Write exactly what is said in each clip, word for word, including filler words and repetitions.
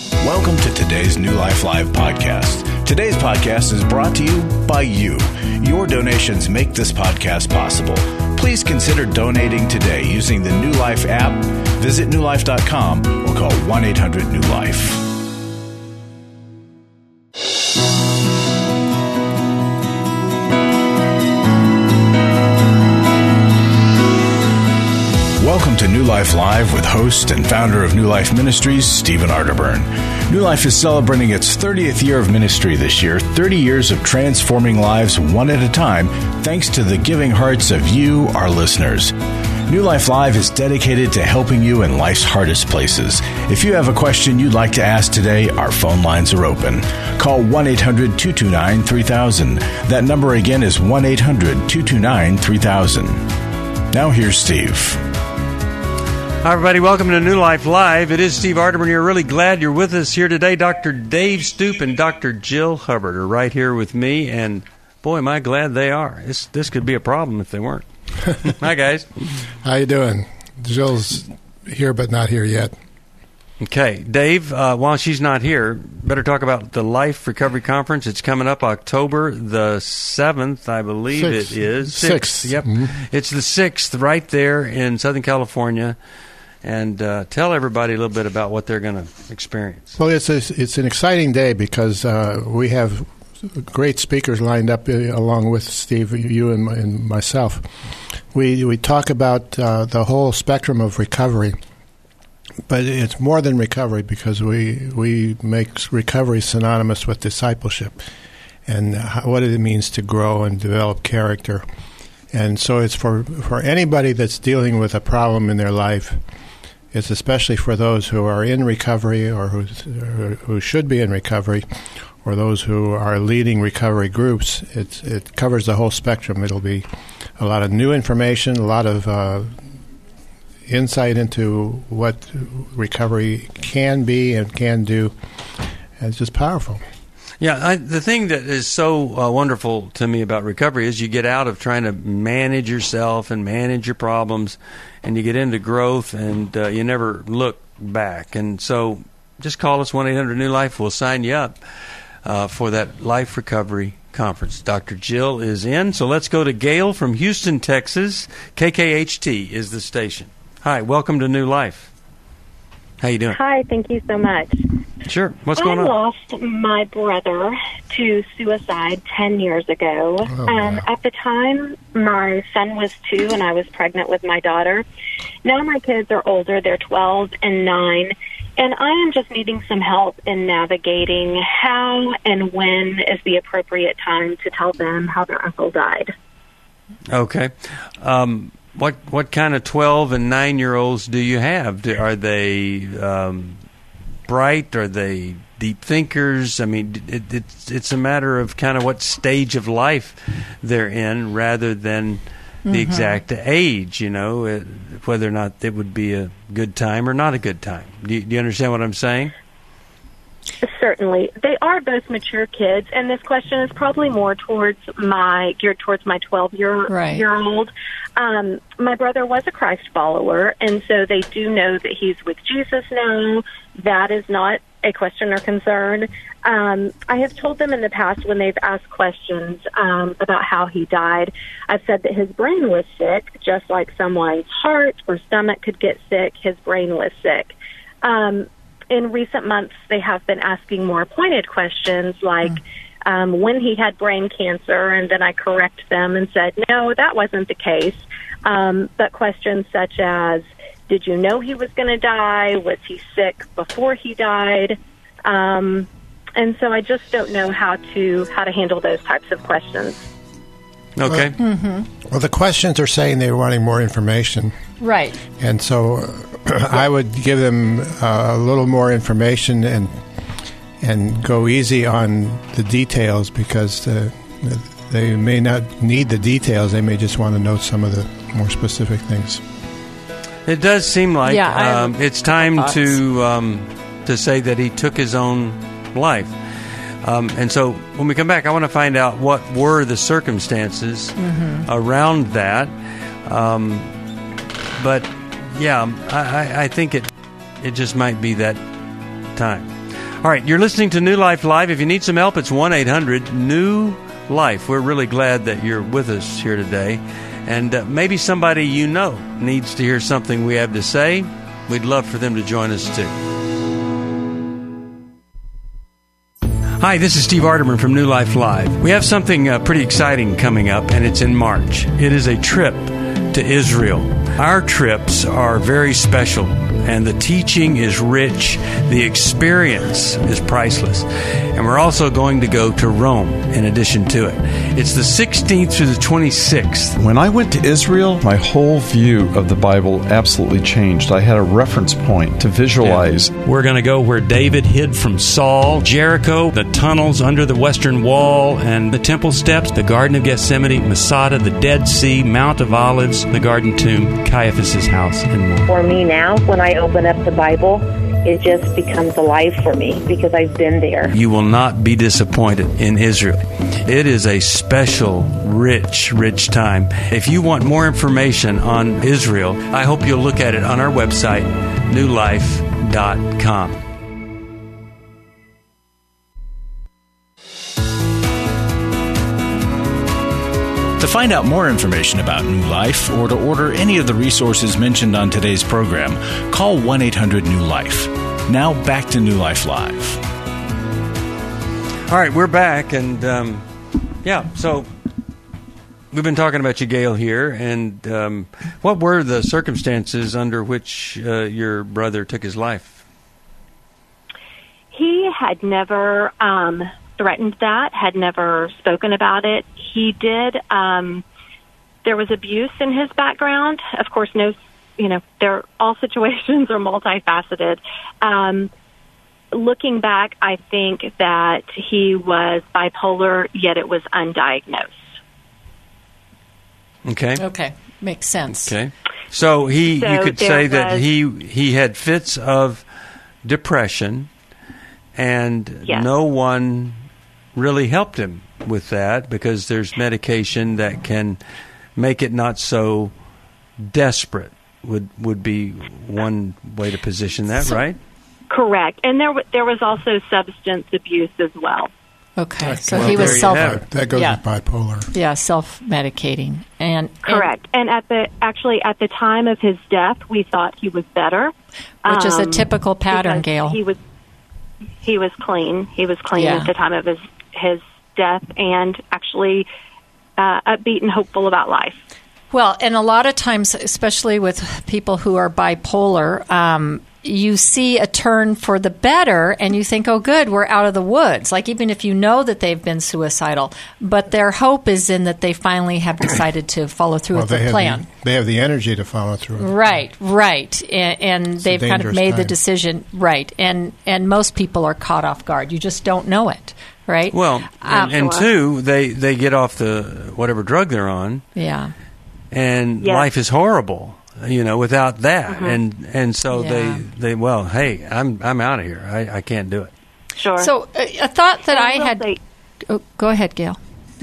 Welcome to today's New Life Live podcast. Today's podcast is brought to you by you. Your donations make this podcast possible. Please consider donating today using the New Life app. Visit new life dot com or call one eight hundred new life. Welcome to New Life Live with host and founder of New Life Ministries, Stephen Arterburn. New Life is celebrating its thirtieth year of ministry this year, thirty years of transforming lives one at a time, thanks to the giving hearts of you, our listeners. New Life Live is dedicated to helping you in life's hardest places. If you have a question you'd like to ask today, our phone lines are open. Call one eight hundred two two nine three thousand. That number again is one eight hundred two two nine three thousand. Now here's Steve. Hi, everybody. Welcome to New Life Live. It is Steve Arterburn here. Really glad you're with us here today. Doctor Dave Stoop and Doctor Jill Hubbard are right here with me, and boy, am I glad they are. This this could be a problem if they weren't. Hi, guys. How you doing? Jill's here, but not here yet. Okay. Dave, uh, while she's not here, better talk about the Life Recovery Conference. It's coming up October the seventh, I believe Sixth. it is. Sixth. Sixth. Yep. Mm-hmm. It's the sixth right there in Southern California. And uh, tell everybody a little bit about what they're going to experience. Well, it's a, it's an exciting day because uh, we have great speakers lined up uh, along with Steve, you, and, and myself. We we talk about uh, the whole spectrum of recovery, but it's more than recovery because we we make recovery synonymous with discipleship and how, what it means to grow and develop character. And so it's for for anybody that's dealing with a problem in their life. It's especially for those who are in recovery or who, who should be in recovery or those who are leading recovery groups. It's, it covers the whole spectrum. It'll be a lot of new information, a lot of uh, insight into what recovery can be and can do. And it's just powerful. Yeah, I, the thing that is so uh, wonderful to me about recovery is you get out of trying to manage yourself and manage your problems, and you get into growth, and uh, you never look back. And so just call us, one eight hundred new life. We'll sign you up uh, for that Life Recovery Conference. Doctor Jill is in, so let's go to Gail from Houston, Texas. K K H T is the station. Hi, welcome to New Life. How you doing? Hi, thank you so much. Sure. What's going on? I lost my brother to suicide ten years ago. Oh, um, wow. At the time, my son was two, and I was pregnant with my daughter. Now my kids are older. They're twelve and nine, and I am just needing some help in navigating how and when is the appropriate time to tell them how their uncle died. Okay. Um, what what kind of twelve and nine year olds do you have? Do, are they um, bright? Are they deep thinkers? I mean, it, it's it's a matter of kind of what stage of life they're in, rather than the mm-hmm. exact age. You know, it, whether or not it would be a good time or not a good time. Do you, do you understand what I'm saying? Certainly. They are both mature kids, and this question is probably more towards my geared towards my twelve-year right. year old. Um, my brother was a Christ follower, and so they do know that he's with Jesus now. That is not a question or concern. Um, I have told them in the past when they've asked questions um, about how he died, I've said that his brain was sick, just like someone's heart or stomach could get sick. His brain was sick. Um, In recent months, they have been asking more pointed questions like mm. um, when he had brain cancer, and then I correct them and said, no, that wasn't the case. Um, but questions such as, did you know he was going to die? Was he sick before he died? Um, and so I just don't know how to how to handle those types of questions. Okay. Well, mm-hmm. well the questions are saying they're wanting more information. Right. And so uh, I would give them uh, a little more information and and go easy on the details because uh, they may not need the details. They may just want to know some of the more specific things. It does seem like yeah, um, it's time to um, to say that he took his own life. Um, and so when we come back, I want to find out what were the circumstances mm-hmm. around that. Um, but, yeah, I, I think it it just might be that time. All right, you're listening to New Life Live. If you need some help, it's one eight hundred new life. We're really glad that you're with us here today. And uh, maybe somebody you know needs to hear something we have to say. We'd love for them to join us too. Hi, this is Steve Arterburn from New Life Live. We have something uh, pretty exciting coming up, and it's in March. It is a trip to Israel. Our trips are very special, and the teaching is rich. The experience is priceless. And we're also going to go to Rome in addition to it. It's the sixteenth through the twenty-sixth. When I went to Israel, my whole view of the Bible absolutely changed. I had a reference point to visualize. Yeah. We're going to go where David hid from Saul, Jericho, the tunnels under the Western Wall and the temple steps, the Garden of Gethsemane, Masada, the Dead Sea, Mount of Olives, the Garden Tomb, Caiaphas' house, and more. For me now, when I open up the Bible, it just becomes alive for me because I've been there. You will not be disappointed in Israel. It is a special, rich, rich time. If you want more information on Israel, I hope you'll look at it on our website, new life dot com. To find out more information about New Life or to order any of the resources mentioned on today's program, call one eight hundred new life. Now back to New Life Live. All right, we're back, and um, yeah, so we've been talking about you, Gail, here, and um, what were the circumstances under which uh, your brother took his life? He had never um, threatened that, had never spoken about it. He did. Um, there was abuse in his background. Of course, no, you know, there all situations are multifaceted. Um, looking back, I think that he was bipolar, yet it was undiagnosed. Okay. Okay, makes sense. Okay, so he, So you could there say that was- he he had fits of depression, and Yes. no one really helped him with that because there's medication that can make it not so desperate. Would would be one way to position that, So- right? Correct. And there w- there was also substance abuse as well. Okay, so Well, he there was you self, have it. That goes Yeah. with bipolar. yeah, self-medicating, and and- Correct. And at the actually at the time of his death, we thought he was better, which is a um, typical pattern, because Gail. He was he was clean. He was clean Yeah. at the time of his his death, and actually uh, upbeat and hopeful about life. Well, and a lot of times, especially with people who are bipolar, um, you see a turn for the better and you think, oh, good, we're out of the woods. Like even if you know that they've been suicidal, but their hope is in that they finally have decided to follow through Well, with they the have plan. the, they have the energy to follow through. Right, right, and, and It's a they've kind of dangerous made the time. decision. Right, and and most people are caught off guard. You just don't know it, right? Well, and, Um, and two, they they get off the whatever drug they're on, yeah, and Yes. life is horrible, you know, without that. Mm-hmm. And and so Yeah. they, they well, hey, I'm I'm out of here. I, I can't do it. Sure. So uh, a thought that And I will had. say- Oh, go ahead, Gail.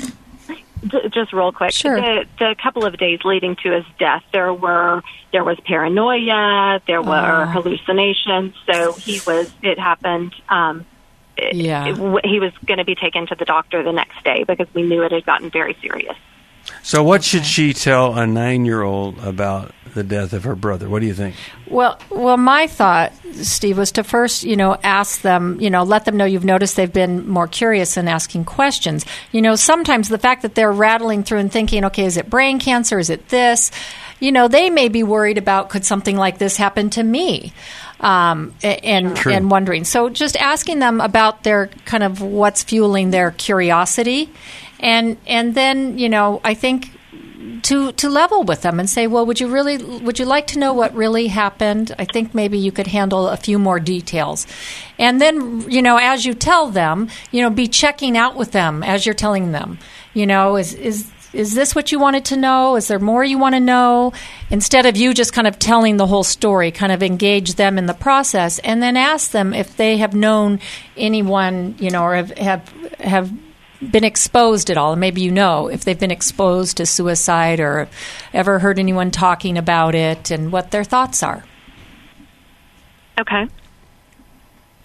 J- just real quick, Sure. the, the couple of days leading to his death, there were there was paranoia, there were Oh. hallucinations. So he was. It happened. Um, it- Yeah. it w- he was going to be taken to the doctor the next day because we knew it had gotten very serious. So what should she tell a nine-year-old about the death of her brother? What do you think? Well, well, my thought, Steve, was to first, you know, ask them, you know, let them know you've noticed they've been more curious and asking questions. You know, sometimes the fact that they're rattling through and thinking, okay, is it brain cancer? Is it this? You know, they may be worried about could something like this happen to me? Um, a- and True. and wondering. So just asking them about their kind of what's fueling their curiosity, and and then you know, I think to to level with them and say, well, would you really would you like to know what really happened? I think maybe you could handle a few more details. And then, you know, as you tell them, you know, be checking out with them as you're telling them. You know, is is is this what you wanted to know? Is there more you want to know? Instead of you just kind of telling the whole story, kind of engage them in the process and then ask them if they have known anyone, you know, or have have, have been exposed at all, and maybe you know if they've been exposed to suicide or ever heard anyone talking about it and what their thoughts are. Okay.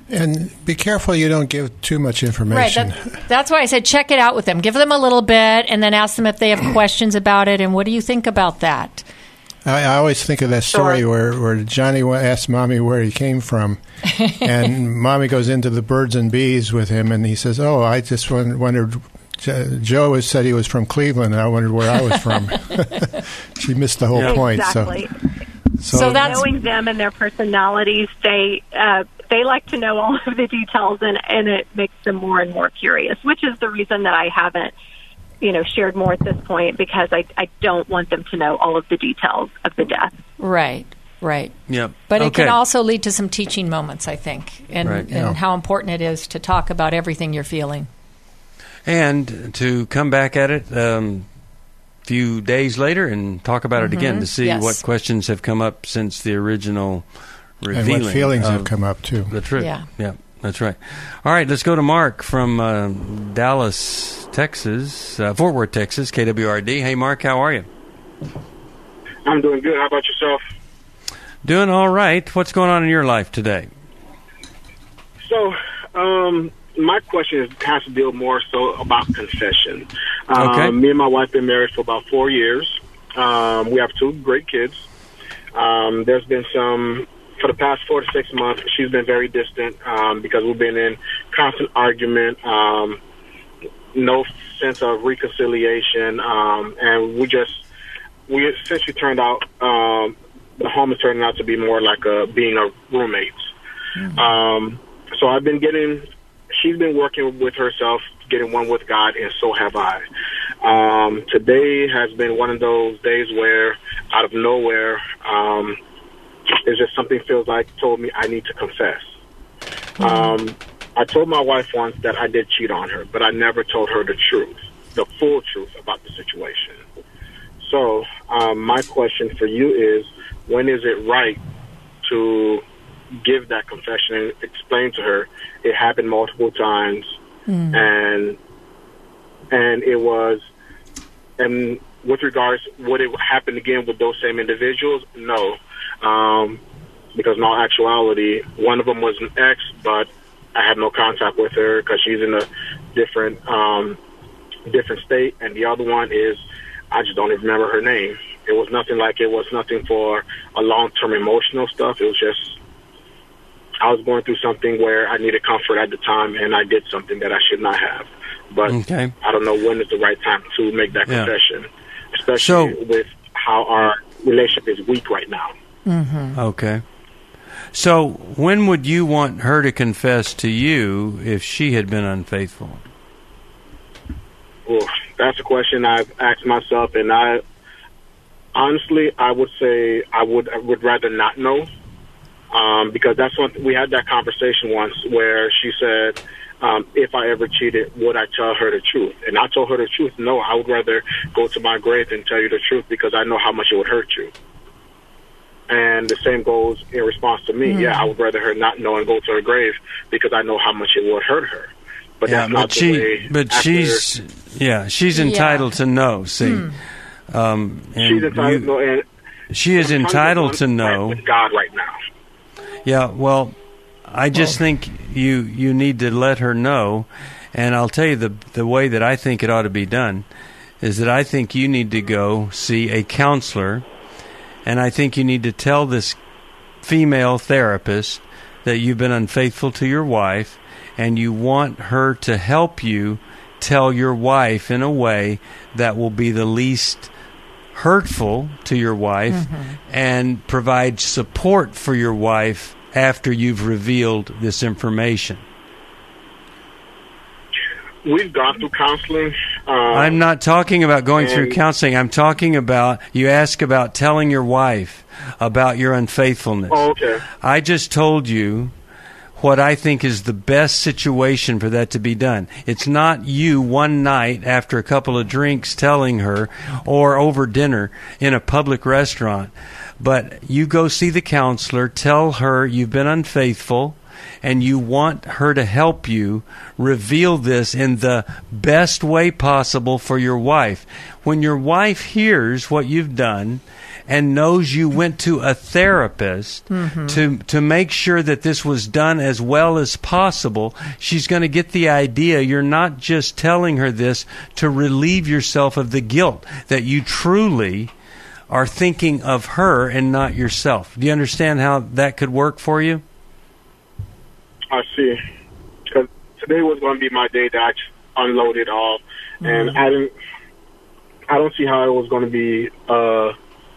And be careful you don't give too much information. Right. That, that's why I said check it out with them. Give them a little bit and then ask them if they have questions about it and what do you think about that? I, I always think of that story Sure. where, where Johnny asked Mommy where he came from, and Mommy goes into the birds and bees with him, and he says, oh, I just wondered, Joe has said he was from Cleveland, and I wondered where I was from. She missed the whole Yeah. point. Exactly. So, so, So that's- Knowing them and their personalities, they uh, they like to know all of the details, and, and it makes them more and more curious, which is the reason that I haven't, you know, shared more at this point, because I, I don't want them to know all of the details of the death. Right, right. Yep. But it Okay. can also lead to some teaching moments, I think, and, Right. and Yeah. how important it is to talk about everything you're feeling. And to come back at it a um, few days later and talk about it again to see Yes. what questions have come up since the original and revealing. what feelings of have come up, too. The truth. Yeah. Yeah, that's right. All right, let's go to Mark from uh, Dallas, Texas, uh, Fort Worth, Texas, K W R D. Hey, Mark, how are you? I'm doing good. How about yourself? Doing all right. What's going on in your life today? So, um, my question is, has to deal more so about confession. Um, Okay. Me and my wife been married for about four years. Um, we have two great kids. Um, there's been some, for the past four to six months, she's been very distant um, because we've been in constant argument, um, no sense of reconciliation, um, and we just, we essentially turned out, um, the home is turning out to be more like a, being a roommate. Mm-hmm. Um, so I've been getting, she's been working with herself, getting one with God, and so have I. Um, today has been one of those days where, out of nowhere, um, it's just something feels like told me I need to confess. Mm-hmm. Um, I told my wife once that I did cheat on her, but I never told her the truth, the full truth about the situation. So um, my question for you is, when is it right to give that confession and explain to her it happened multiple times, mm. and and it was, and with regards, would it happen again with those same individuals? No, um, because in all actuality, one of them was an ex, but I have no contact with her because she's in a different um, different state, and the other one is, I just don't even remember her name. It was nothing like, it was nothing for a long-term emotional stuff. It was just, I was going through something where I needed comfort at the time, and I did something that I should not have. But okay. I don't know when is the right time to make that Yeah. confession, especially So, with how our relationship is weak right now. Mm-hmm. Okay. So when would you want her to confess to you if she had been unfaithful? Well, that's a question I've asked myself, and I honestly, I would say I would I would rather not know, um, because that's what we had that conversation once where she said, um, if I ever cheated, would I tell her the truth? And I told her the truth. No, I would rather go to my grave and tell you the truth because I know how much it would hurt you. And the same goes in response to me. Mm. Yeah, I would rather her not know and go to her grave because I know how much it would hurt her. But yeah, that's not but the she, way. But after, she's, yeah, she's entitled yeah. to know. See, Hmm. um, and she's entitled you, to know. And she is entitled to know. With God right now. Yeah, well, I just well, think you you need to let her know, and I'll tell you the the way that I think it ought to be done is that I think you need to go see a counselor, and I think you need to tell this female therapist that you've been unfaithful to your wife, and you want her to help you tell your wife in a way that will be the least hurtful to your wife, mm-hmm. and provide support for your wife after you've revealed this information. We've gone through counseling. Uh, I'm not talking about going through counseling. I'm talking about, you ask about telling your wife about your unfaithfulness. Oh, okay. I just told you what I think is the best situation for that to be done. It's not you one night after a couple of drinks telling her, or over dinner in a public restaurant, but you go see the counselor, tell her you've been unfaithful, and you want her to help you reveal this in the best way possible for your wife. When your wife hears what you've done and knows you went to a therapist mm-hmm. to to make sure that this was done as well as possible, she's going to get the idea you're not just telling her this to relieve yourself of the guilt, that you truly are thinking of her and not yourself. Do you understand how that could work for you? I see. Because today was going to be my day that I unloaded it all, mm-hmm. and I didn't. I don't see how it was going to be. Uh,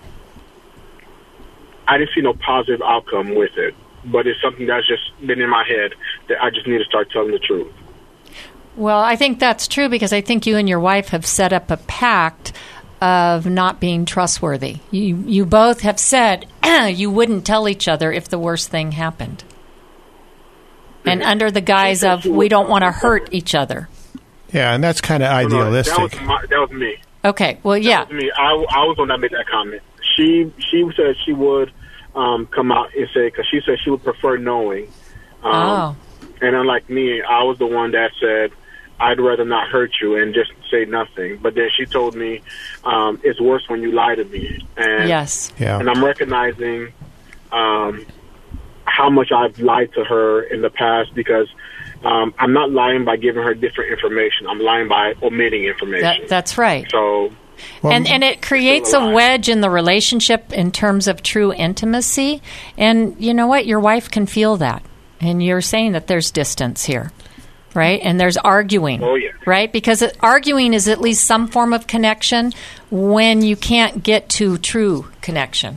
I didn't see no positive outcome with it, but it's something that's just been in my head that I just need to start telling the truth. Well, I think that's true because I think you and your wife have set up a pact of not being trustworthy. You you both have said you wouldn't tell each other if the worst thing happened. And under the guise of we don't want to hurt each other. Yeah, and that's kind of idealistic. No, no, that, was my, that was me. Okay, well, yeah. That was me. I, I was the one that made that comment. She she said she would um, come out and say, because she said she would prefer knowing. Um, oh. And unlike me, I was the one that said, I'd rather not hurt you and just say nothing. But then she told me, um, it's worse when you lie to me. And, yes. Yeah. And I'm recognizing um, how much I've lied to her in the past, because um, I'm not lying by giving her different information. I'm lying by omitting information. That, that's right. So, well, and and it creates a, a wedge in the relationship in terms of true intimacy. And you know what? Your wife can feel that. And you're saying that there's distance here. Right? And there's arguing, oh, yeah. right? Because it, arguing is at least some form of connection when you can't get to true connection.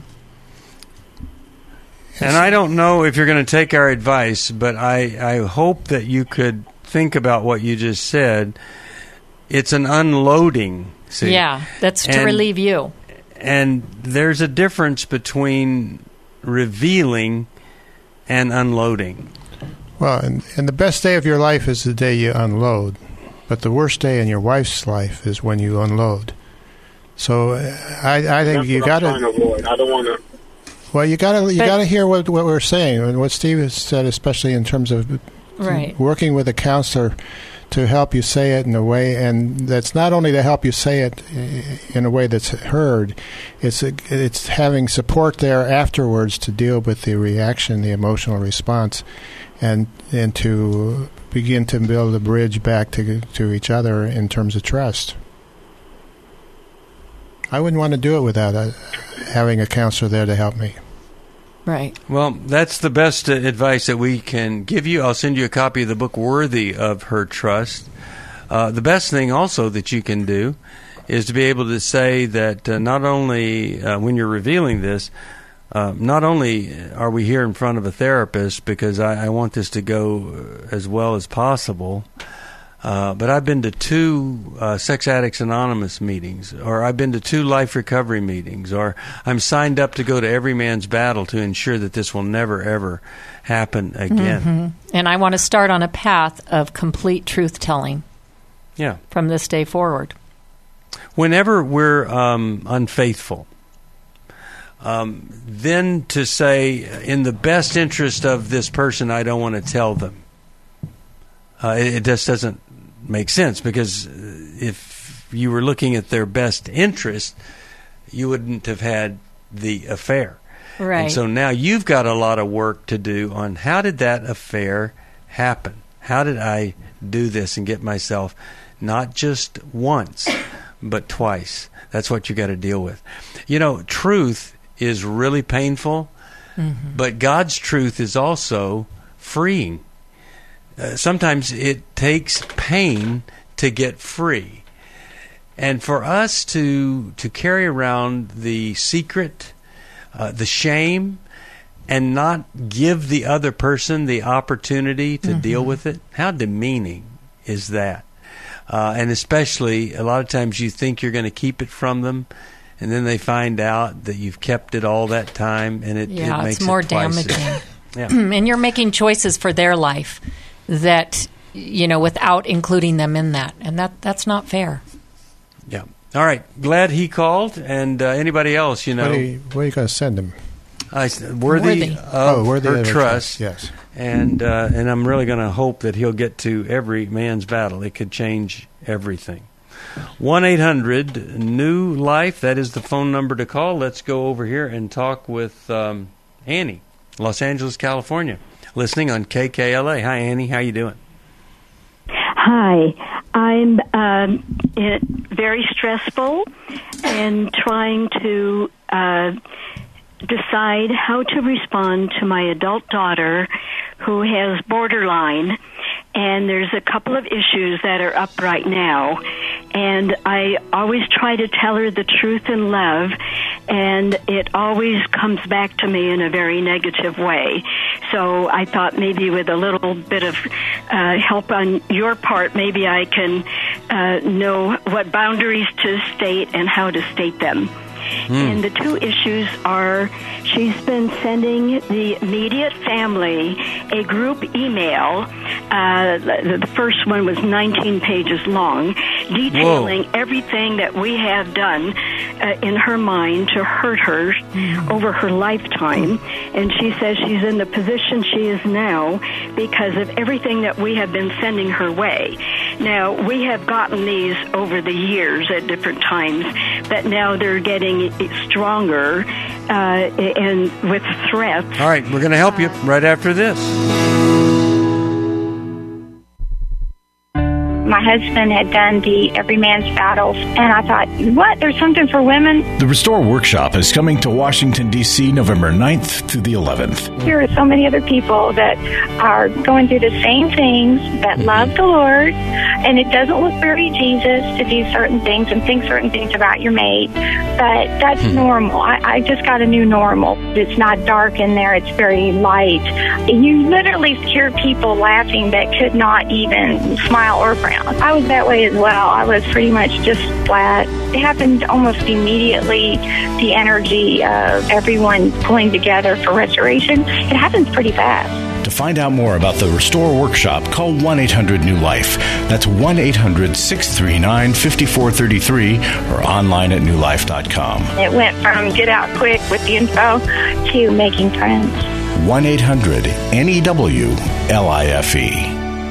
And I don't know if you're going to take our advice, but I, I hope that you could think about what you just said. It's an unloading, see? Yeah, that's to and, relieve you. And there's a difference between revealing and unloading. Well, and, and the best day of your life is the day you unload, but the worst day in your wife's life is when you unload. So uh, I, I think That's you got to. I don't want to. Well, you got to you got to hear what what we're saying and what Steve has said, especially in terms of right. working with a counselor to help you say it in a way, and that's not only to help you say it in a way that's heard, it's a, it's having support there afterwards to deal with the reaction, the emotional response, and and to begin to build a bridge back to to each other in terms of trust. I wouldn't want to do it without a, having a counselor there to help me. Right. Well, that's the best uh, advice that we can give you. I'll send you a copy of the book, Worthy of Her Trust. Uh, the best thing also that you can do is to be able to say that uh, not only uh, when you're revealing this, uh, not only are we here in front of a therapist because I, I want this to go as well as possible, uh, but I've been to two uh, Sex Addicts Anonymous meetings, or I've been to two Life Recovery meetings, or I'm signed up to go to Every Man's Battle to ensure that this will never, ever happen again. Mm-hmm. And I want to start on a path of complete truth-telling. Yeah. From this day forward. Whenever we're um, unfaithful, um, then to say, in the best interest of this person, I don't want to tell them. Uh, it, it just doesn't make sense, because if you were looking at their best interest, you wouldn't have had the affair. Right. And so now you've got a lot of work to do on how did that affair happen? How did I do this and get myself not just once, but twice? That's what you got to deal with. You know, truth is really painful, mm-hmm. but God's truth is also freeing. Uh, sometimes it takes pain to get free. And for us to to carry around the secret, uh, the shame, and not give the other person the opportunity to mm-hmm. deal with it, how demeaning is that? Uh, and especially, a lot of times you think you're going to keep it from them, and then they find out that you've kept it all that time, and it, yeah, it makes it's more it twice damaging. as, yeah. And you're making choices for their life that, you know, without including them in that, and that that's not fair. Yeah. All right. Glad he called, and uh, anybody else, you know. What are you, you going to send him? I, worthy, Worthy. of oh, worthy her of trust. trust. Yes. And uh, and I'm really going to hope that he'll get to Every Man's Battle. It could change everything. one eight hundred new life, that is the phone number to call. Let's go over here and talk with um, Annie, Los Angeles, California, listening on K K L A. Hi, Annie. How you doing? Hi. I'm um, it, very stressful and trying to uh, decide how to respond to my adult daughter who has borderline. And there's a couple of issues that are up right now. And I always try to tell her the truth in love, and it always comes back to me in a very negative way. So I thought maybe with a little bit of uh, help on your part, maybe I can uh, know what boundaries to state and how to state them. Mm. And the two issues are, she's been sending the immediate family a group email. Uh, the, the first one was nineteen pages long, detailing Whoa. everything that we have done uh, in her mind to hurt her mm. over her lifetime. And she says she's in the position she is now because of everything that we have been sending her way. Now, we have gotten these over the years at different times, but now they're getting stronger uh, and with threats. All right, we're going to help you right after this. My husband had done the Every Man's Battles, and I thought, what? There's something for women? The Restore Workshop is coming to Washington, D C November ninth to the eleventh. There are so many other people that are going through the same things, that love the Lord, and it doesn't look very Jesus to do certain things and think certain things about your mate, but that's hmm. normal. I, I just got a new normal. It's not dark in there. It's very light. You literally hear people laughing that could not even smile or frown. I was that way as well. I was pretty much just flat. It happened almost immediately, the energy of everyone pulling together for restoration. It happens pretty fast. To find out more about the Restore Workshop, call one eight hundred new life. That's one eight hundred six three nine five four three three or online at new life dot com. It went from get out quick with the info to making friends. one eight hundred N E W L I F E.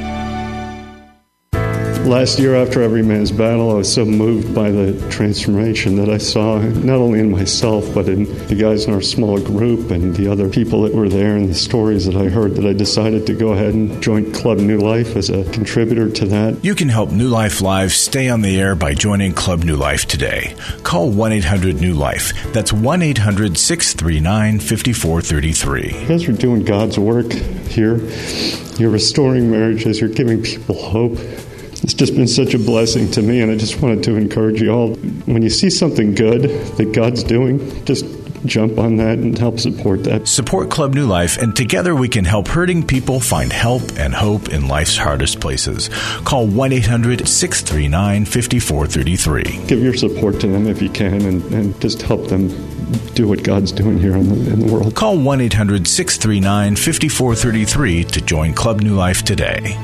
Last year, after Every Man's Battle, I was so moved by the transformation that I saw, not only in myself, but in the guys in our small group and the other people that were there and the stories that I heard, that I decided to go ahead and join Club New Life as a contributor to that. You can help New Life Live stay on the air by joining Club New Life today. Call one eight hundred new life. That's one eight hundred six three nine five four three three. You guys are doing God's work here. You're restoring marriages. You're giving people hope. It's just been such a blessing to me, and I just wanted to encourage you all. When you see something good that God's doing, just jump on that and help support that. Support Club New Life, and together we can help hurting people find help and hope in life's hardest places. Call one eight hundred six three nine five four three three. Give your support to them if you can, and, and just help them do what God's doing here in the, in the world. Call one eight hundred six three nine five four three three to join Club New Life today.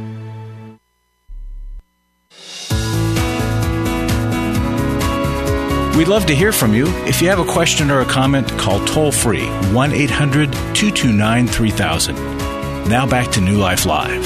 We'd love to hear from you. If you have a question or a comment, call toll-free one eight hundred two two nine three thousand. Now back to New Life Live.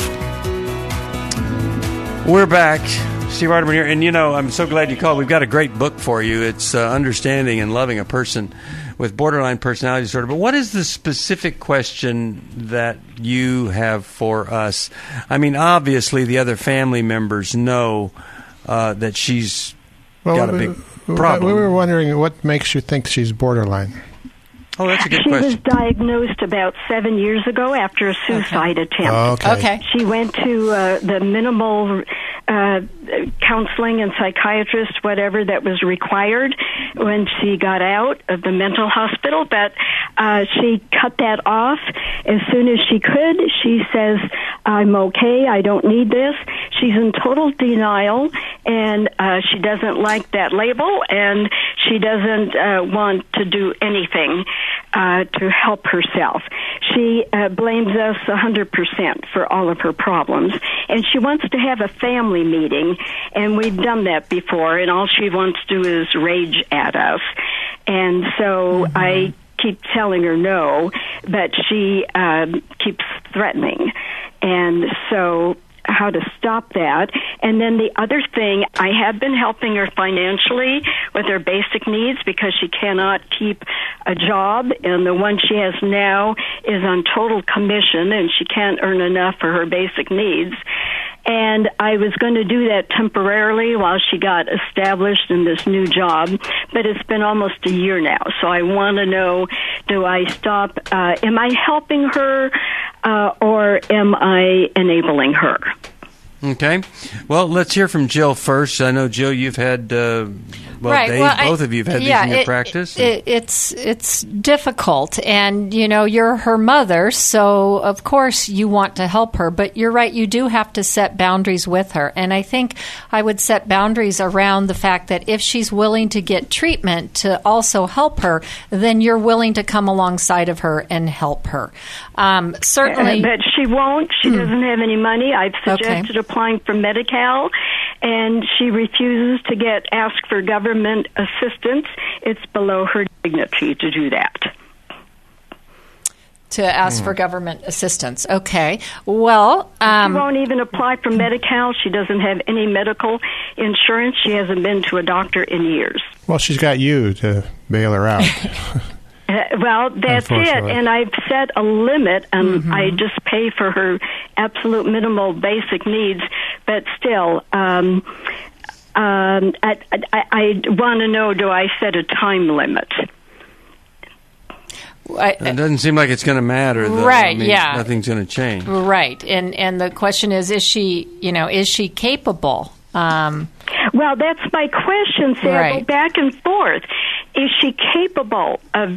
We're back. Steve Arterburn here. And, you know, I'm so glad you called. We've got a great book for you. It's uh, Understanding and Loving a Person with Borderline Personality Disorder. But what is the specific question that you have for us? I mean, obviously the other family members know uh, that she's well, got a big problem. We were wondering what makes you think she's borderline. Oh, that's a good she question. She was diagnosed about seven years ago after a suicide okay. attempt. Oh, okay. okay. She went to uh, the minimal uh, counseling and psychiatrist, whatever that was required when she got out of the mental hospital, but uh, she cut that off as soon as she could. She says, I'm okay, I don't need this. She's in total denial, and uh, she doesn't like that label, and she doesn't uh, want to do anything uh, to help herself. She uh, blames us one hundred percent for all of her problems, and she wants to have a family meeting, and we've done that before, and all she wants to do is rage at us. And so mm-hmm. I keep telling her no, but she um, keeps threatening. And so uh, how to stop that. And then the other thing, I have been helping her financially with her basic needs because she cannot keep a job, and the one she has now is on total commission, and she can't earn enough for her basic needs. And I was going to do that temporarily while she got established in this new job, but it's been almost a year now. So I want to know, do I stop? Uh, am I helping her, uh, or am I enabling her? Okay. Well, let's hear from Jill first. I know, Jill, you've had, uh, well, right. Dave, well, both I, of you have had yeah, these in your it, practice. It, it's it's difficult, and you know you're her mother, so of course you want to help her. But you're right; you do have to set boundaries with her, and I think I would set boundaries around the fact that if she's willing to get treatment to also help her, then you're willing to come alongside of her and help her. Um, certainly, uh, but she won't. She mm. doesn't have any money. I've suggested okay. applying for Medi-Cal, and she refuses to get asked for government assistance. It's below her dignity to do that. To ask mm. for government assistance. Okay. Well, um, she won't even apply for Medi-Cal. She doesn't have any medical insurance. She hasn't been to a doctor in years. Well, she's got you to bail her out. Uh, well, that's it, and I've set a limit, and mm-hmm. I just pay for her absolute minimal basic needs, but still, um, um, I, I, I want to know, do I set a time limit? I, it doesn't seem like it's going to matter, though. Right, I mean, yeah. Nothing's going to change. Right, and and the question is, is she, you know, is she capable? Um, well, that's my question, Sarah. Right. I go back and forth. Is she capable of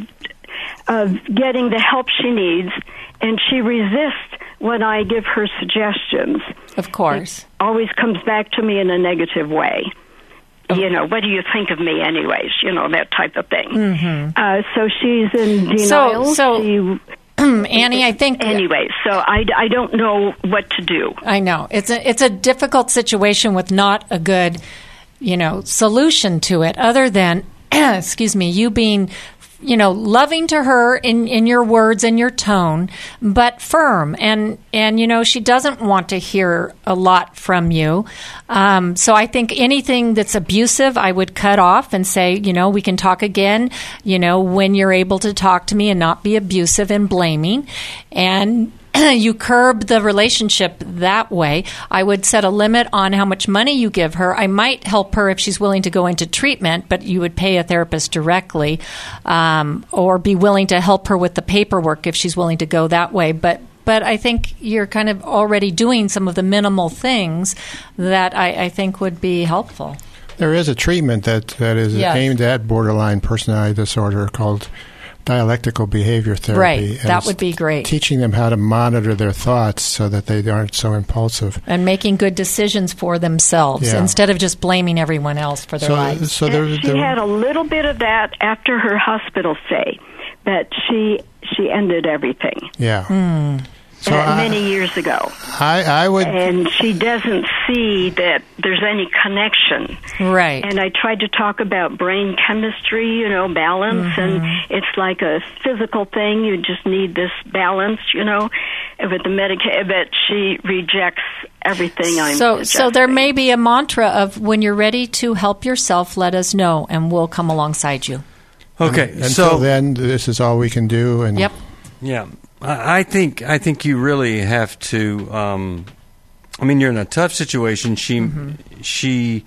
of getting the help she needs? And she resists when I give her suggestions. Of course. It always comes back to me in a negative way. Okay. You know, what do you think of me anyways? You know, that type of thing. Mm-hmm. Uh, so she's in denial. So, so she, Annie, I think... Anyway, so I, I don't know what to do. I know. It's a, it's a difficult situation with not a good, you know, solution to it other than, excuse me, you being... you know, loving to her in, in your words and your tone, but firm. And, and, you know, she doesn't want to hear a lot from you. Um, so I think anything that's abusive, I would cut off and say, you know, we can talk again, you know, when you're able to talk to me and not be abusive and blaming. And you curb the relationship that way. I would set a limit on how much money you give her. I might help her if she's willing to go into treatment, but you would pay a therapist directly, um, or be willing to help her with the paperwork if she's willing to go that way. But but I think you're kind of already doing some of the minimal things that I, I think would be helpful. There is a treatment that, that is yes. aimed at borderline personality disorder called dialectical behavior therapy. Right, that would be great. Teaching them how to monitor their thoughts so that they aren't so impulsive. And making good decisions for themselves yeah. instead of just blaming everyone else for their so, lives. So there, she there, had a little bit of that after her hospital stay, but she she ended everything. Yeah. Mm. So uh, I, many years ago. I, I would... And she doesn't see that there's any connection. Right. And I tried to talk about brain chemistry, you know, balance, mm-hmm. and it's like a physical thing. You just need this balance, you know, with the medication. But she rejects everything I'm so, suggesting. So there may be a mantra of, when you're ready to help yourself, let us know, and we'll come alongside you. Okay. Until so, then, this is all we can do. And Yep. Yeah. I think I think you really have to. Um, I mean, you're in a tough situation. She mm-hmm. she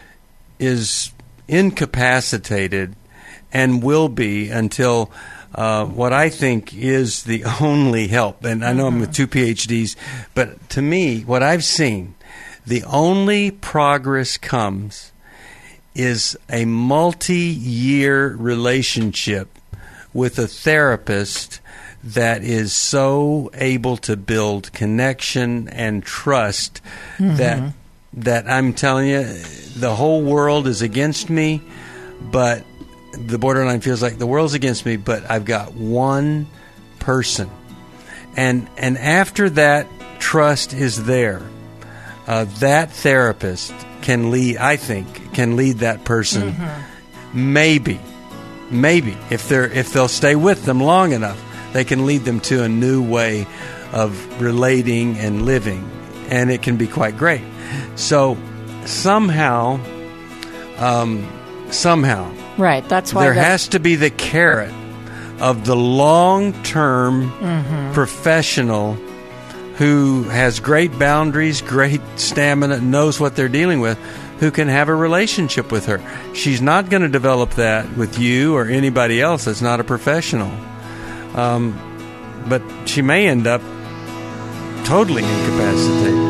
is incapacitated and will be until uh, what I think is the only help. And I know mm-hmm. I'm with two P H Ds, but to me, what I've seen, the only progress comes is a multi-year relationship with a therapist that is so able to build connection and trust mm-hmm. that that I'm telling you, the whole world is against me, but the borderline feels like the world's against me, but I've got one person. And and after that trust is there, uh, that therapist can lead, I think, can lead that person. Mm-hmm. Maybe, maybe, if they're if they'll stay with them long enough, they can lead them to a new way of relating and living. and it can be quite great. So somehow, um, somehow, right. That's why there the- has to be the carrot of the long-term Mhm. professional who has great boundaries, great stamina, knows what they're dealing with, who can have a relationship with her. She's not going to develop that with you or anybody else that's not a professional. Um, but she may end up totally incapacitated.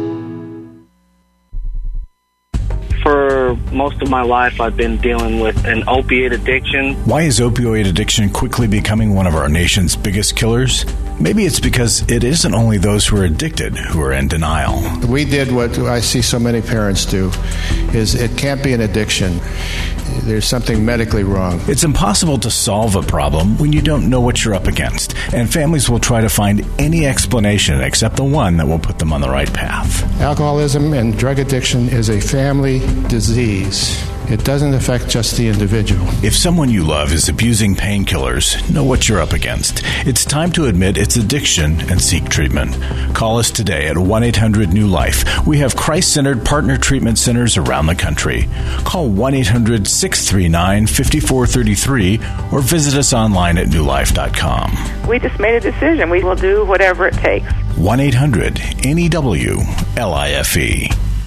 For most of my life, I've been dealing with an opiate addiction. Why is opioid addiction quickly becoming one of our nation's biggest killers? Maybe it's because it isn't only those who are addicted who are in denial. We did what I see so many parents do, is it can't be an addiction. There's something medically wrong. It's impossible to solve a problem when you don't know what you're up against, and families will try to find any explanation except the one that will put them on the right path. Alcoholism and drug addiction is a family disease. It doesn't affect just the individual. If someone you love is abusing painkillers, know what you're up against. It's time to admit it's addiction and seek treatment. Call us today at one eight hundred new life. We have Christ-centered partner treatment centers around the country. Call one eight hundred six three nine five four three three or visit us online at new life dot com. We just made a decision. We will do whatever it takes. one eight hundred N E W L I F E.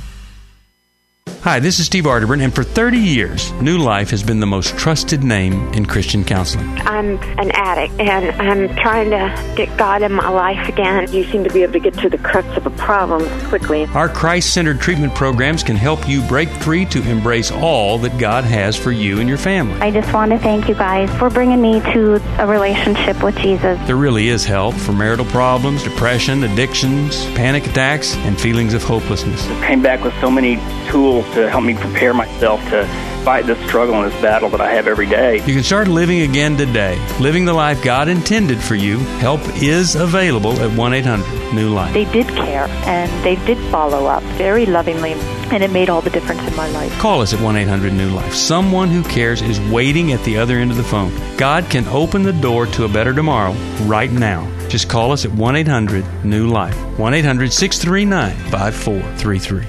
Hi, this is Steve Arterburn, and for thirty years, New Life has been the most trusted name in Christian counseling. I'm an addict, and I'm trying to get God in my life again. You seem to be able to get to the crux of a problem quickly. Our Christ-centered treatment programs can help you break free to embrace all that God has for you and your family. I just want to thank you guys for bringing me to a relationship with Jesus. There really is help for marital problems, depression, addictions, panic attacks, and feelings of hopelessness. I came back with so many tools to help me prepare myself to fight this struggle and this battle that I have every day. You can start living again today, living the life God intended for you. Help is available at one eight hundred new life. They did care, and they did follow up very lovingly, and it made all the difference in my life. Call us at one eight hundred new life. Someone who cares is waiting at the other end of the phone. God can open the door to a better tomorrow right now. Just call us at one eight hundred new life. one eight hundred six three nine five four three three.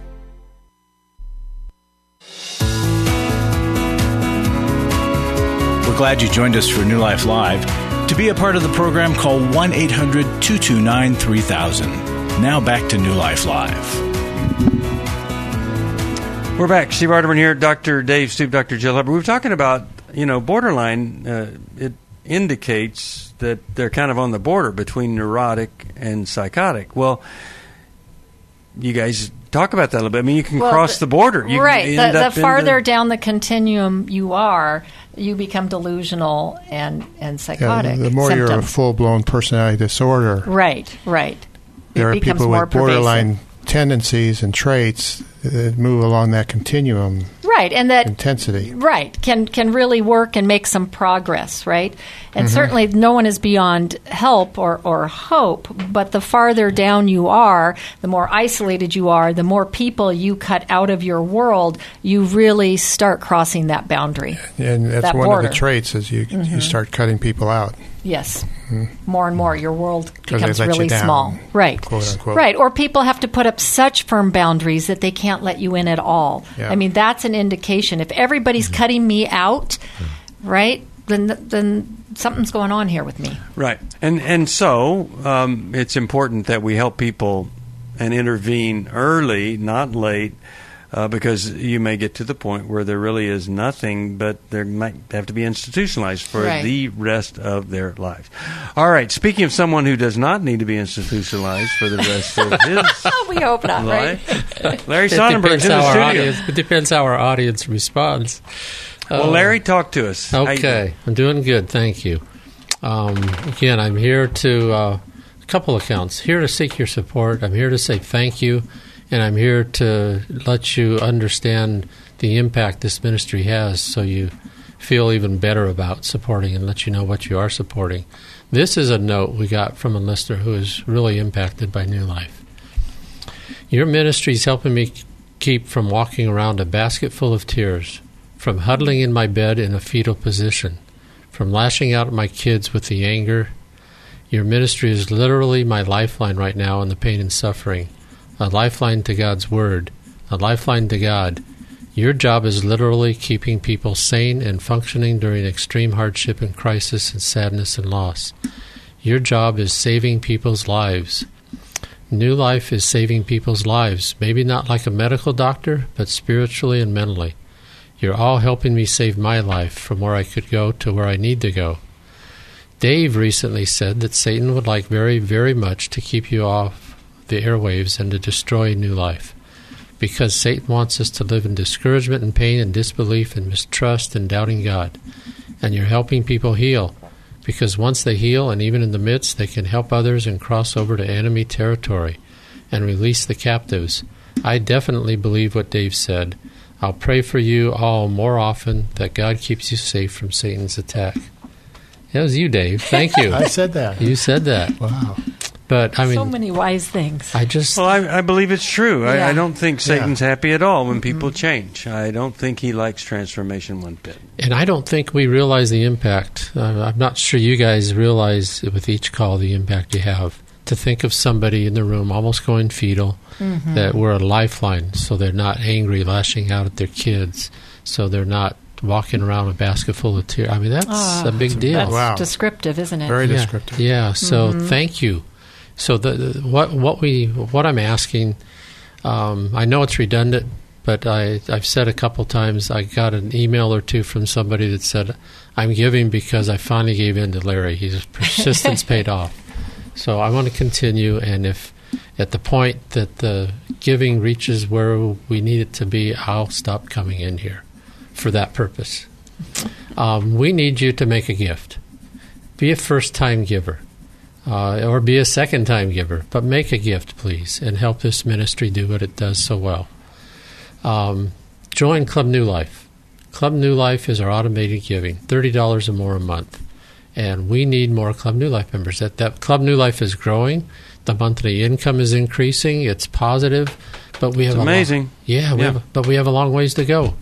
We're glad you joined us for New Life Live. To be a part of the program, call one eight hundred two two nine three thousand. Now back to New Life Live. We're back. Steve Arterburn here, Doctor Dave Stube, Doctor Jill Hubbard. We were talking about, you know, borderline. Uh, it indicates that they're kind of on the border between neurotic and psychotic. Well, you guys talk about that a little bit. I mean, you can Well, cross the border. You right. can end The, up the farther in the, down the continuum you are, you become delusional and, and psychotic. Yeah, the more symptoms. you're a full-blown personality disorder. Right, right. There it are becomes people more with borderline pervasive. tendencies and traits that move along that continuum. Right, and that intensity. Right, can can really work and make some progress, right? And Mhm. certainly no one is beyond help or, or hope, but the farther down you are, the more isolated you are, the more people you cut out of your world, you really start crossing that boundary. And that's that one border. of the traits is you Mhm. you start cutting people out. Yes. Mhm. More and more, your world 'Cause they becomes let you really down, small. Right. quote unquote. Right. Or people have to put up such firm boundaries that they can't let you in at all. Yeah. I mean, that's an indication. If everybody's cutting me out, right, then then something's going on here with me. right. And and so um, it's important that we help people and intervene early, not late. Uh, because you may get to the point where there really is nothing, but they might have to be institutionalized for Right. the rest of their lives. All right. Speaking of someone who does not need to be institutionalized for the rest of his We hope not, right? life, Larry It Sonnenberg's depends in the how our studio. audience, it depends how our audience responds. Well, Uh, Larry, talk to us. How you Okay, I'm doing good, thank you. Um, again, I'm here to uh, a couple accounts. Here to seek your support. I'm here to say thank you, and I'm here to let you understand the impact this ministry has, so you feel even better about supporting and let you know what you are supporting. This is a note we got from a listener who is really impacted by New Life. Your ministry is helping me keep from walking around a basket full of tears, from huddling in my bed in a fetal position, from lashing out at my kids with the anger. Your ministry is literally my lifeline right now in the pain and suffering a lifeline to God's Word, a lifeline to God. Your job is literally keeping people sane and functioning during extreme hardship and crisis and sadness and loss. Your job is saving people's lives. New Life is saving people's lives, maybe not like a medical doctor, but spiritually and mentally. You're all helping me save my life from where I could go to where I need to go. Dave recently said that Satan would like very, very much to keep you off the airwaves and to destroy New Life, because Satan wants us to live in discouragement and pain and disbelief and mistrust and doubting God. And you're helping people heal, because once they heal, and even in the midst, they can help others and cross over to enemy territory and release the captives. I definitely believe what Dave said. I'll pray for you all more often that God keeps you safe from Satan's attack. That was you, Dave. Thank you. I said that. You said that. Wow. But I mean, so many wise things. I just well, I, I believe it's true. Yeah. I, I don't think Satan's Yeah. happy at all when people change. I don't think he likes transformation one bit. And I don't think we realize the impact. Uh, I'm not sure you guys realize with each call the impact you have. To think of somebody in the room almost going fetal, Mm-hmm. that we're a lifeline, so they're not angry, lashing out at their kids, so they're not walking around with a basket full of tears. I mean, that's Oh, a big deal. That's Wow. descriptive, isn't it? Very Yeah, descriptive. yeah. So Mhm. thank you. So the, the what what we what I'm asking, um, I know it's redundant, but I I've said a couple times. I got an email or two from somebody that said, "I'm giving because I finally gave in to Larry. His persistence paid off." So I want to continue, and if at the point that the giving reaches where we need it to be, I'll stop coming in here for that purpose. Um, we need you to make a gift. Be a first-time giver. Uh, or be a second-time giver, but make a gift, please, and help this ministry do what it does so well. Um, join Club New Life. Club New Life is our automated giving, thirty dollars or more a month, and we need more Club New Life members. That, that Club New Life is growing. The monthly income is increasing. It's positive, but we have It's a amazing. Long, yeah, we Yeah. Have, but we have a long ways to go.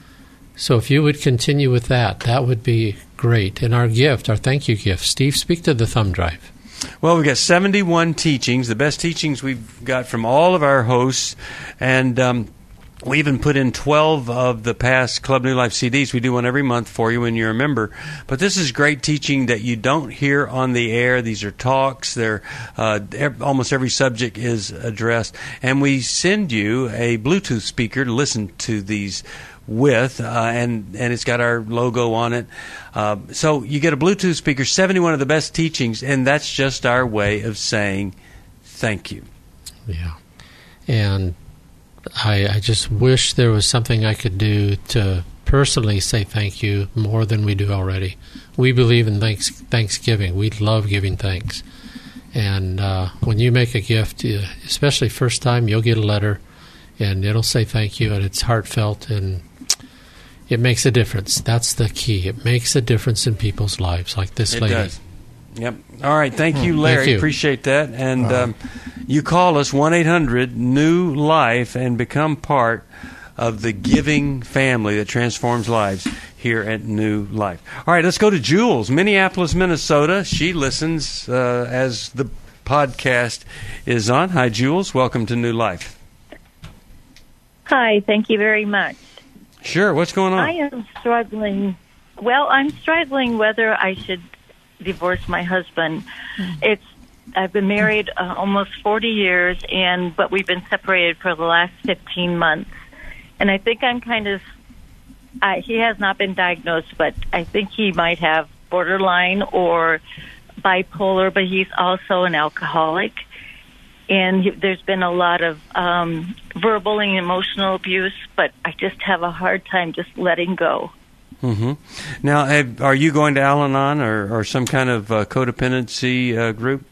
So if you would continue with that, that would be great. And our gift, our thank you gift, Steve, speak to the thumb drive. Well, we've got seventy-one teachings, the best teachings we've got from all of our hosts, and um, we even put in twelve of the past Club New Life C Ds. We do one every month for you when you're a member. But this is great teaching that you don't hear on the air. These are talks. They're, uh, ev- almost every subject is addressed. And we send you a Bluetooth speaker to listen to these with, uh, and and it's got our logo on it. Uh, so you get a Bluetooth speaker, seventy-one of the best teachings, and that's just our way of saying thank you. Yeah. And I, I just wish there was something I could do to personally say thank you more than we do already. We believe in thanks, Thanksgiving. We love giving thanks. And uh, when you make a gift, uh, especially first time, you'll get a letter, and it'll say thank you, and it's heartfelt, and it makes a difference. That's the key. It makes a difference in people's lives, like this It lady. does. Yep. All right. Thank you, Larry. Thank you. Appreciate that. And um, you call us one eight hundred new life and become part of the giving family that transforms lives here at New Life. All right. Let's go to Jules, Minneapolis, Minnesota. She listens uh, as the podcast is on. Hi, Jules. Welcome to New Life. Hi. Thank you very much. Sure. What's going on? I am struggling. Well, I'm struggling whether I should divorce my husband. It's I've been married uh, almost forty years, and but we've been separated for the last fifteen months. And I think I'm kind of. Uh, he has not been diagnosed, but I think he might have borderline or bipolar. But he's also an alcoholic, and he, there's been a lot of um, verbal and emotional abuse. But I just have a hard time just letting go. Mm-hmm. Now, have, are you going to Al-Anon or, or some kind of uh, codependency uh, group?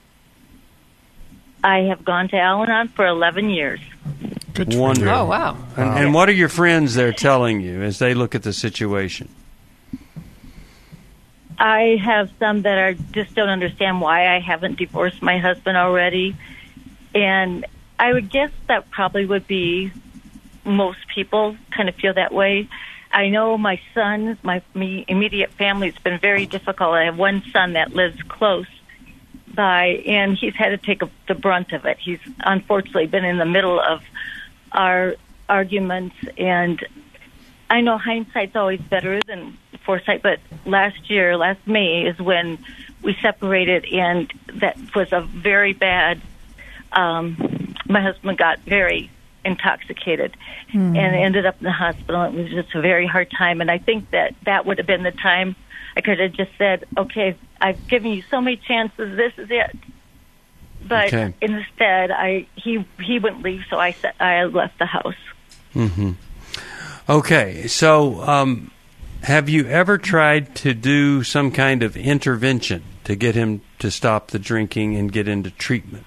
I have gone to Al-Anon for eleven years. Good for Wonderful. you. Oh, wow. And, and what are your friends there telling you as they look at the situation? I have some that are just don't understand why I haven't divorced my husband already. And I would guess that probably would be most people kind of feel that way. I know my son, my me, immediate family, it's been very difficult. I have one son that lives close, by, and he's had to take a, the brunt of it. He's unfortunately been in the middle of our arguments, and I know hindsight's always better than foresight, but last year, last May, is when we separated, and that was a very bad, um, my husband got very intoxicated mm. and ended up in the hospital. It was just a very hard time, and I think that that would have been the time I could have just said, okay, I've given you so many chances, this is it. But okay. instead, I he he wouldn't leave, so I, I left the house. Mm-hmm. Okay, so um, have you ever tried to do some kind of intervention to get him to stop the drinking and get into treatment?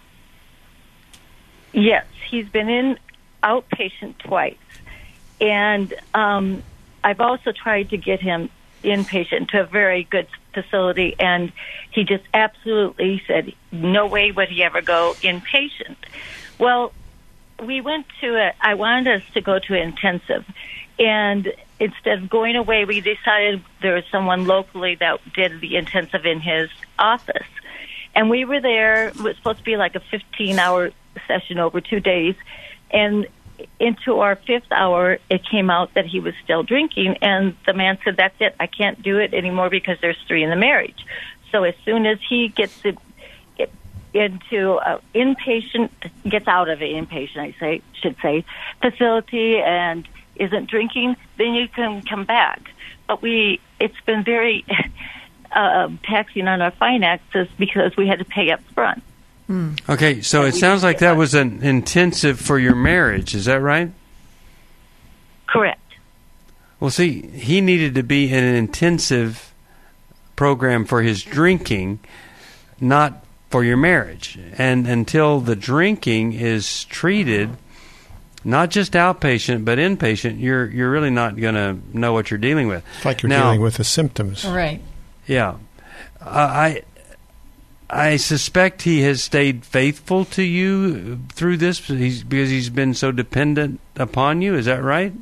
Yes, he's been in outpatient twice, and um, I've also tried to get him inpatient to a very good facility, and he just absolutely said no way would he ever go inpatient. Well, we went to a, I wanted us to go to intensive, and instead of going away, we decided there was someone locally that did the intensive in his office. And we were there. It was supposed to be like a fifteen-hour session over two days. And into our fifth hour, it came out that he was still drinking. And the man said, that's it. I can't do it anymore because there's three in the marriage. So as soon as he gets it, it, into an inpatient, gets out of an inpatient, I say, should say, facility and isn't drinking, then you can come back. But we, it's been very uh, taxing on our finances because we had to pay up front. Mm. Okay, so it sounds like that was an intensive for your marriage. Is that right? Correct. Well, see, he needed to be in an intensive program for his drinking, not for your marriage. And until the drinking is treated, not just outpatient, but inpatient, you're you're really not going to know what you're dealing with. It's like you're now, dealing with the symptoms. Right. Yeah. Uh, I I suspect he has stayed faithful to you through this he's, because he's been so dependent upon you. Is that right?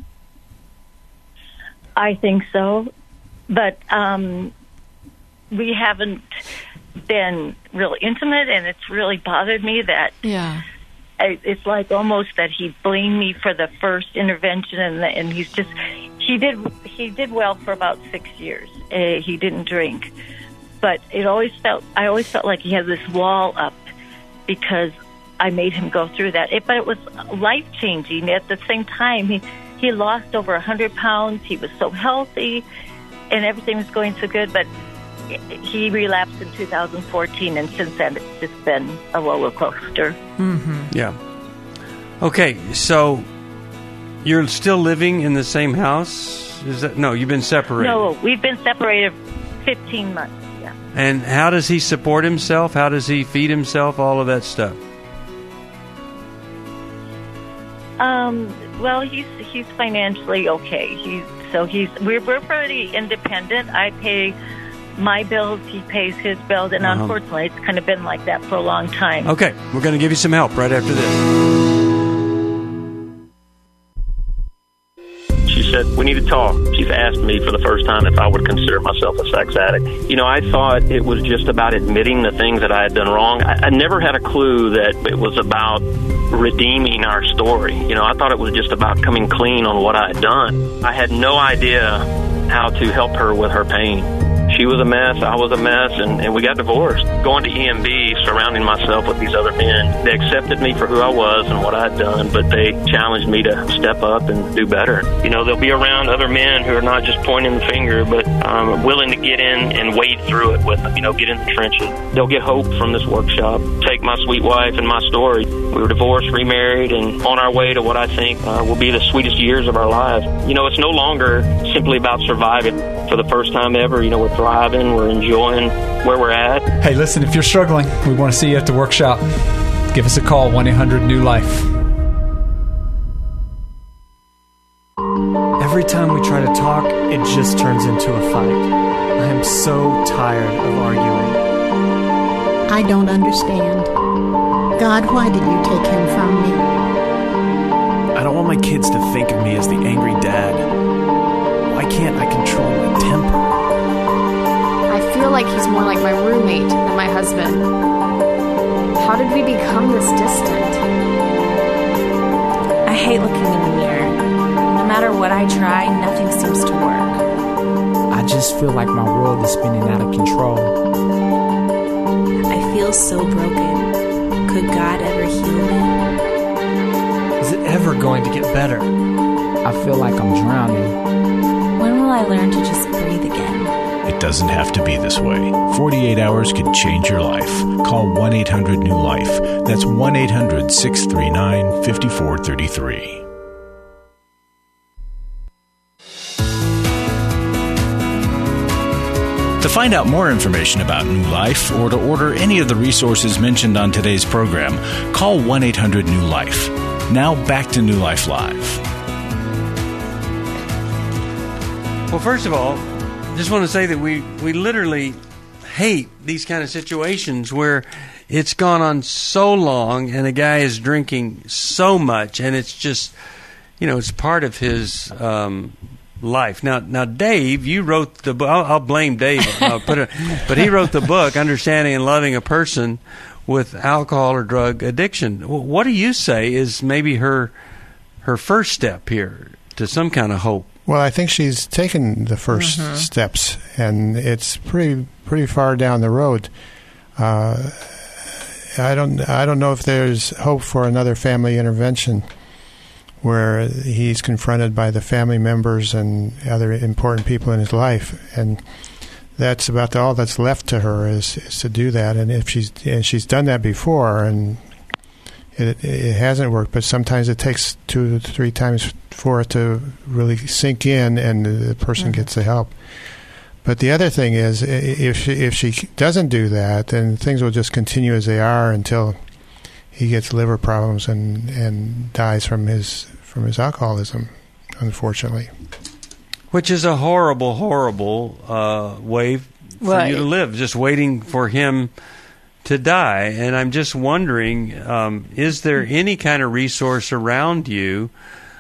I think so. But um, we haven't been real intimate, and it's really bothered me that... Yeah. It's like almost that he blamed me for the first intervention, and, and he's just he did he did well for about six years. Uh, he didn't drink, but it always felt I always felt like he had this wall up because I made him go through that. It, but it was life changing. At the same time, he he lost over a hundred pounds. He was so healthy, and everything was going so good. But he relapsed in two thousand fourteen, and since then it's just been a roller coaster. Mm-hmm. Yeah. Okay, so you're still living in the same house? Is that no? You've been separated. No, we've been separated fifteen months. Yeah. And how does he support himself? How does he feed himself? All of that stuff. Um. Well, he's he's financially okay. He's so he's we're we're pretty independent. I pay my bills, he pays his bills, and uh-huh. unfortunately it's kind of been like that for a long time. Okay, we're going to give you some help right after this. She said, we need to talk. She's asked me for the first time if I would consider myself a sex addict. You know, I thought it was just about admitting the things that I had done wrong. I, I never had a clue that it was about redeeming our story. You know, I thought it was just about coming clean on what I had done. I had no idea how to help her with her pain. She was a mess, I was a mess, and, and we got divorced. Going to E M B, surrounding myself with these other men, they accepted me for who I was and what I had done, but they challenged me to step up and do better. You know, they'll be around other men who are not just pointing the finger, but um, willing to get in and wade through it with them, you know, get in the trenches. They'll get hope from this workshop. Take my sweet wife and my story. We were divorced, remarried, and on our way to what I think uh, will be the sweetest years of our lives. You know, it's no longer simply about surviving. For the first time ever, you know, we're thriving, we're enjoying where we're at. Hey, listen, if you're struggling, we want to see you at the workshop. Give us a call, one eight hundred new life. Every time we try to talk, it just turns into a fight. I am so tired of arguing. I don't understand. God, why did you take him from me? I don't want my kids to think of me as the angry dad. Why can't I control my temper? I feel like he's more like my roommate than my husband. How did we become this distant? I hate looking in the mirror. No matter what I try, nothing seems to work. I just feel like my world is spinning out of control. I feel so broken. Could God ever heal me? Is it ever going to get better? I feel like I'm drowning. When will I learn to just breathe again? It doesn't have to be this way. forty-eight hours can change your life. Call one eight hundred new life. That's one eight hundred six three nine five four three three. To find out more information about New Life or to order any of the resources mentioned on today's program, call one eight hundred new life. Now back to New Life Live. Well, first of all, just want to say that we, we literally hate these kind of situations where it's gone on so long and a guy is drinking so much and it's just, you know, it's part of his um, life. Now, now, Dave, you wrote the book. I'll, I'll blame Dave. I'll put it, but he wrote the book, Understanding and Loving a Person with Alcohol or Drug Addiction. What do you say is maybe her her first step here to some kind of hope? Well, I think she's taken the first mm-hmm. steps, and it's pretty pretty far down the road. Uh, I don't I don't know if there's hope for another family intervention where he's confronted by the family members and other important people in his life, and that's about all that's left to her is, is to do that. And if she's and she's done that before, and it, it hasn't worked, but sometimes it takes two to three times for it to really sink in, and the person mm-hmm. gets the help. But the other thing is, if she, if she doesn't do that, then things will just continue as they are until he gets liver problems and, and dies from his from his alcoholism, unfortunately. Which is a horrible, horrible uh, way for well, you to live, just waiting for him to die. And I'm just wondering, um, is there any kind of resource around you,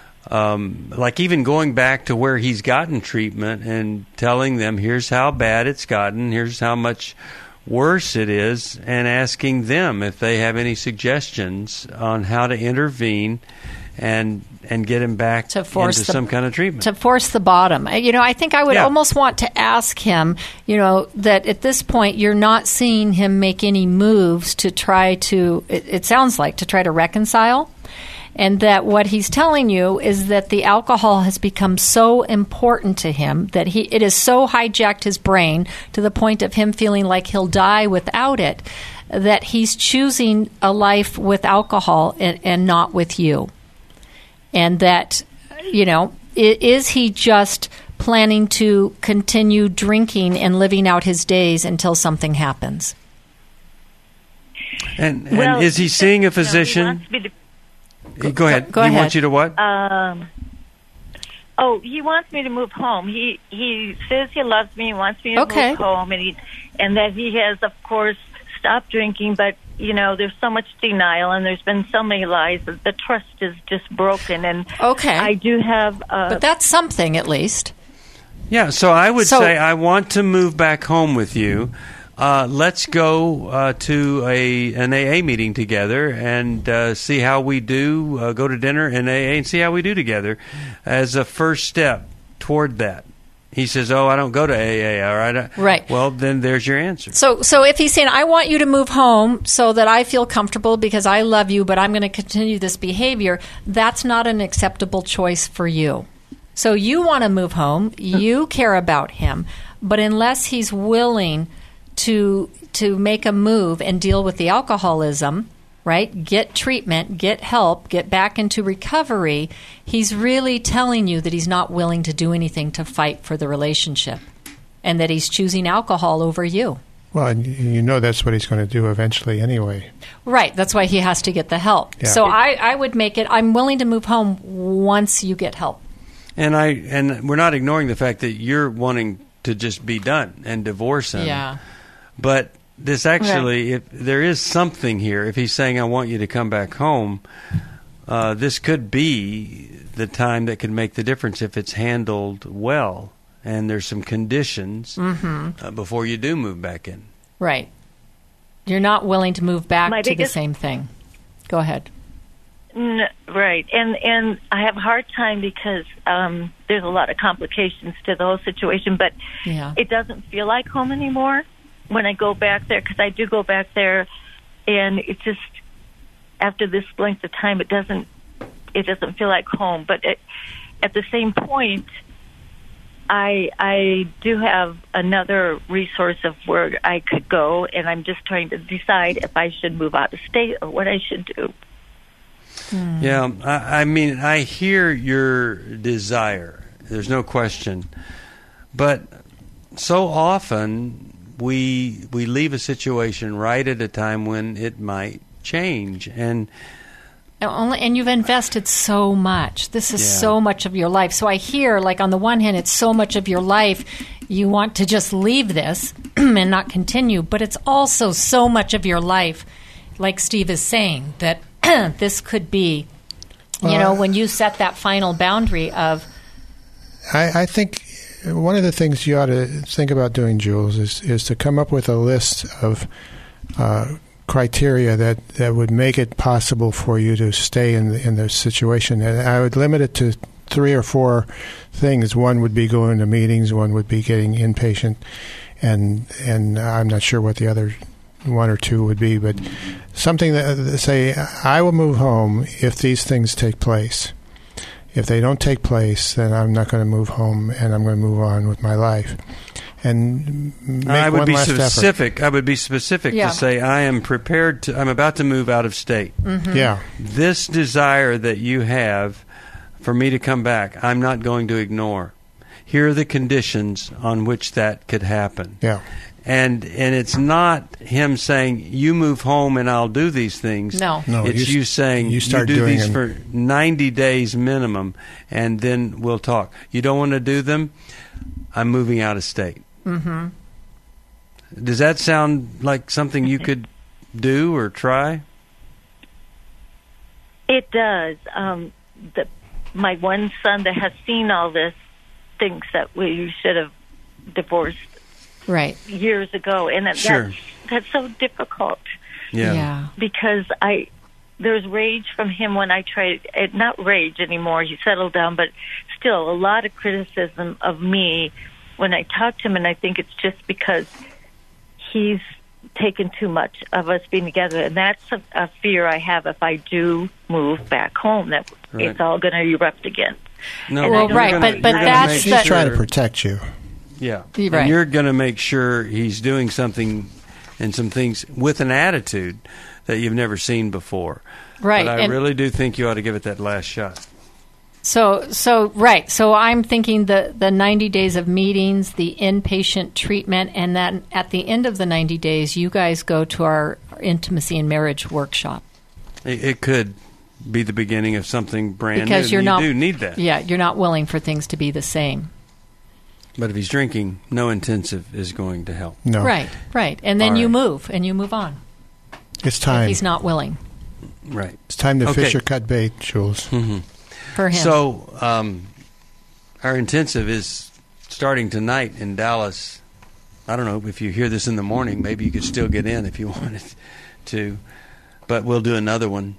um, like even going back to where he's gotten treatment and telling them, here's how bad it's gotten, here's how much worse it is, and asking them if they have any suggestions on how to intervene and and get him back to force into the, some kind of treatment. To force the bottom. You know, I think I would yeah. almost want to ask him, you know, that at this point you're not seeing him make any moves to try to, it, it sounds like, to try to reconcile. And that what he's telling you is that the alcohol has become so important to him that he it has so hijacked his brain to the point of him feeling like he'll die without it, that he's choosing a life with alcohol and, and not with you. And that, you know, is he just planning to continue drinking and living out his days until something happens? And, and well, is he seeing a physician? No, he wants me to Go, go ahead. Go he ahead. wants you to what? Um, oh, he wants me to move home. He he says he loves me. He wants me to okay. move home, and he and that he has, of course, stopped drinking. But you know, there's so much denial, and there's been so many lies that the trust is just broken. And okay, I do have, uh, but that's something at least. Yeah. So I would so, say I want to move back home with you. Uh, let's go uh, to a an A A meeting together and uh, see how we do. Uh, go to dinner in A A and see how we do together as a first step toward that. He says, oh, I don't go to A A, all right? Right. Well, then there's your answer. So so if he's saying, I want you to move home so that I feel comfortable because I love you, but I'm going to continue this behavior, that's not an acceptable choice for you. So you want to move home. You care about him. But unless he's willing to to make a move and deal with the alcoholism, right? Get treatment, get help, get back into recovery. He's really telling you that he's not willing to do anything to fight for the relationship and that he's choosing alcohol over you. Well, and you know that's what he's going to do eventually anyway. Right. That's why he has to get the help. Yeah. So I, I would make it, I'm willing to move home once you get help. And I and we're not ignoring the fact that you're wanting to just be done and divorce him. Yeah. But this actually, right. if there is something here, if he's saying, I want you to come back home, uh, this could be the time that could make the difference if it's handled well. And there's some conditions mm-hmm. uh, before you do move back in. Right. You're not willing to move back My to biggest- the same thing. Go ahead. N- right, and and I have a hard time because um, there's a lot of complications to the whole situation, but Yeah. it doesn't feel like home anymore when I go back there, because I do go back there, and it just, after this length of time, it doesn't it doesn't feel like home. But it, at the same point, I I do have another resource of where I could go, and I'm just trying to decide if I should move out of state or what I should do. Yeah, I, I mean, I hear your desire. There's no question. But so often we we leave a situation right at a time when it might change. And Only, and you've invested so much. This is Yeah. so much of your life. So I hear, like, on the one hand, it's so much of your life. You want to just leave this and not continue. But it's also so much of your life, like Steve is saying, that this could be, you Well, know, I- when you set that final boundary of, I, I think one of the things you ought to think about doing, Jules, is, is to come up with a list of uh, criteria that, that would make it possible for you to stay in the, in the situation. And I would limit it to three or four things. One would be going to meetings. One would be getting inpatient, and and I'm not sure what the other one or two would be, but something that, that say, I will move home if these things take place. If they don't take place, then I'm not going to move home, and I'm going to move on with my life. And make I would one be last specific. effort. I would be specific Yeah. to say I am prepared to. I'm about to move out of state. Mhm. Yeah. This desire that you have for me to come back, I'm not going to ignore. Here are the conditions on which that could happen. Yeah. And and it's not him saying you move home and I'll do these things. No. No, it's you you, s- saying you start do doing these them. for ninety days minimum, and then we'll talk. You don't want to do them? I'm moving out of state. mm-hmm. Does that sound like something you could do or try? It does. Um, the, my one son that has seen all this thinks that we should have divorced Right. years ago, and that, Sure. that's that's so difficult. Yeah. Yeah. Because I there's rage from him when I try it, not rage anymore. He settled down, but still a lot of criticism of me when I talk to him, and I think it's just because he's taken too much of us being together, and that's a, a fear I have if I do move back home, that Right. it's all going to erupt again. No, And Well, I don't right, know- but- but you're gonna that's make She's the- trying to sure- protect you. Yeah. You're And right. you're going to make sure he's doing something and some things with an attitude that you've never seen before. Right, But I and- really do think you ought to give it that last shot. So, so right. So I'm thinking the, the ninety days of meetings, the inpatient treatment, and then at the end of the ninety days, you guys go to our intimacy and marriage workshop. It, it could be the beginning of something brand Because new. you're and not, you do need that. Yeah, you're not willing for things to be the same. But if he's drinking, no intensive is going to help. No. Right, right. And then All you right. move and you move on. It's If time. he's not willing Right. It's time to Okay. fish or cut bait, Jules. Mm-hmm. for him. So, um, our intensive is starting tonight in Dallas. I don't know if you hear this in the morning. Maybe you could still get in if you wanted to. But we'll do another one.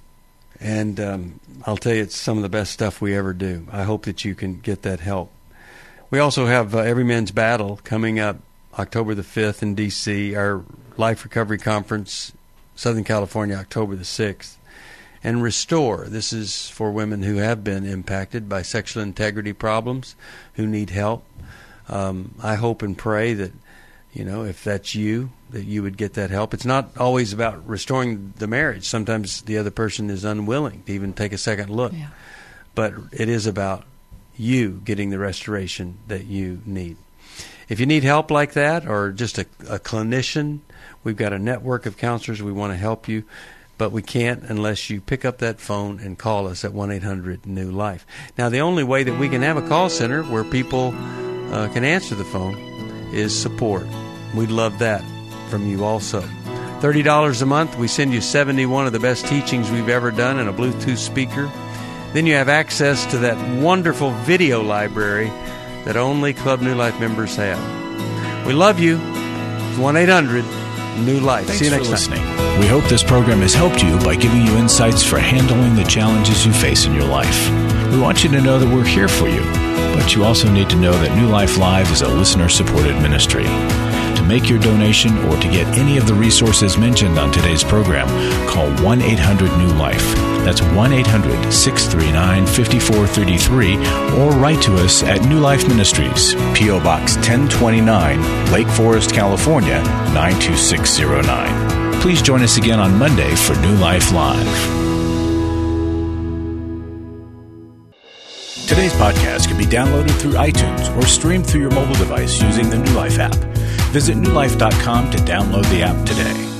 And um, I'll tell you, it's some of the best stuff we ever do. I hope that you can get that help. We also have uh, Every Man's Battle coming up October the fifth in D C, our Life Recovery Conference, Southern California, October the sixth. And Restore. This is for women who have been impacted by sexual integrity problems, who need help. Um, I hope and pray that, you know, if that's you, that you would get that help. It's not always about restoring the marriage. Sometimes the other person is unwilling to even take a second look. Yeah. But it is about you getting the restoration that you need. If you need help like that, or just a, a clinician, we've got a network of counselors. We want to help you. But we can't unless you pick up that phone and call us at one eight hundred new life. Now, the only way that we can have a call center where people uh, can answer the phone is support. We'd love that from you also. thirty dollars a month. We send you seventy-one of the best teachings we've ever done and a Bluetooth speaker. Then you have access to that wonderful video library that only Club New Life members have. We love you. It's one eight hundred New Life. Thanks See you for next listening. time. We hope this program has helped you by giving you insights for handling the challenges you face in your life. We want you to know that we're here for you, but you also need to know that New Life Live is a listener-supported ministry. To make your donation or to get any of the resources mentioned on today's program, call one eight hundred new life. That's one eight hundred six three nine five four three three, or write to us at New Life Ministries, P O. Box ten twenty-nine, Lake Forest, California, nine two six zero nine. Please join us again on Monday for New Life Live. Today's podcast can be downloaded through iTunes or streamed through your mobile device using the New Life app. Visit new life dot com to download the app today.